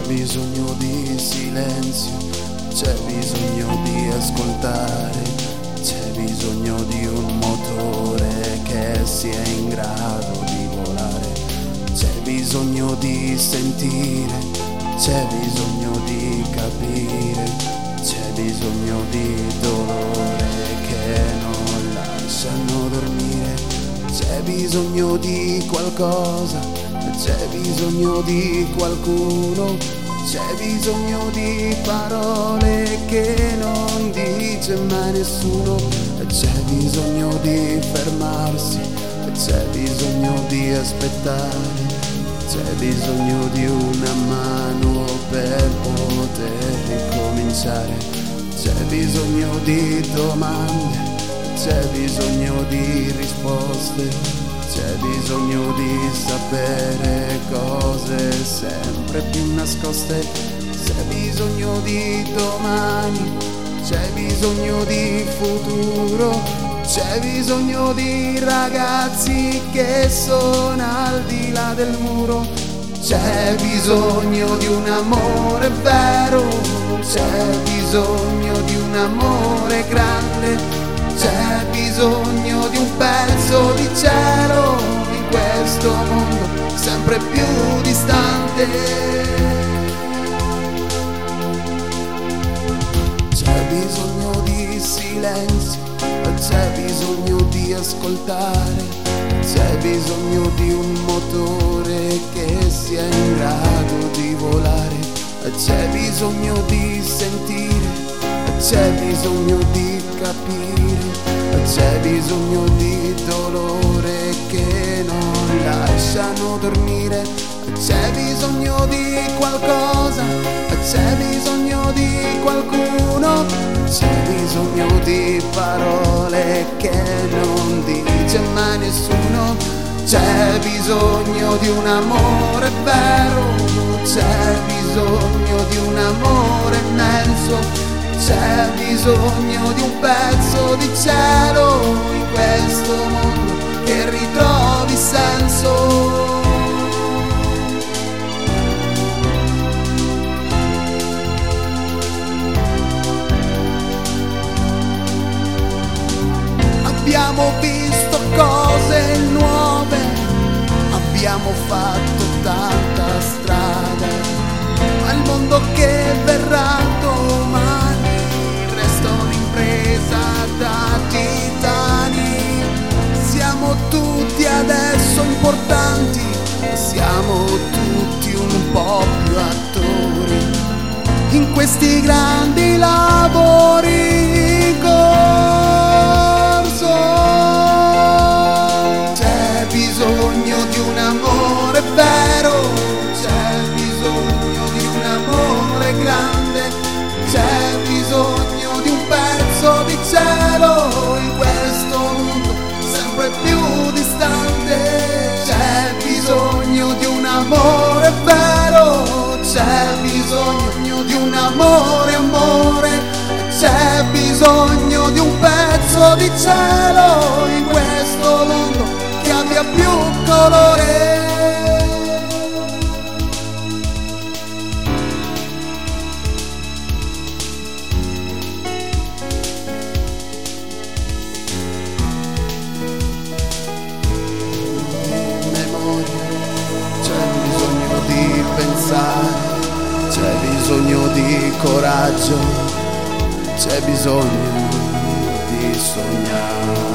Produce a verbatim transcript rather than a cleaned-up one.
bisogno di silenzio, c'è bisogno di ascoltare, c'è bisogno di un motore che sia in grado di volare, c'è bisogno di sentire, c'è bisogno di capire, c'è bisogno di dolore che non lasciano dormire, c'è bisogno di qualcosa, c'è bisogno di qualcuno, c'è bisogno di parole che non dice mai nessuno, c'è bisogno di fermarsi, c'è bisogno di aspettare, c'è bisogno di una mano per poter ricominciare, c'è bisogno di domande, c'è bisogno di risposte, c'è bisogno di sapere cose sempre più nascoste, c'è bisogno di domani, c'è bisogno di futuro, c'è bisogno di ragazzi che sono al di là del muro, c'è bisogno di un amore vero, c'è bisogno di un amore grande, c'è bisogno di un pezzo di cielo in questo mondo sempre più distante. C'è bisogno di silenzio, c'è bisogno di ascoltare, c'è bisogno di un motore che sia in grado di volare, c'è bisogno di sentire, c'è bisogno di capire, c'è bisogno di dolore che non lasciano dormire, c'è bisogno di qualcosa, c'è bisogno di qualcuno, c'è bisogno di parole che non dice mai nessuno, c'è bisogno di un amore vero, c'è bisogno di un amore immenso, c'è bisogno di un pezzo di cielo in questo mondo che ritrovi senso. Abbiamo visto cose nuove, abbiamo fatto tanta strada, ma il mondo che verrà domani resta un'impresa da titani. Siamo tutti adesso importanti, siamo tutti un po' più attori in questi grandi lavori in corso. C'è bisogno di un amore vero, c'è bisogno di un amore grande, c'è bisogno di un pezzo di cielo in questo mondo sempre più distante, c'è bisogno di un amore vero, c'è bisogno di un amore, amore, c'è bisogno di un pezzo di cielo in questo mondo che abbia più colore. C'è bisogno di coraggio, c'è bisogno di sognare.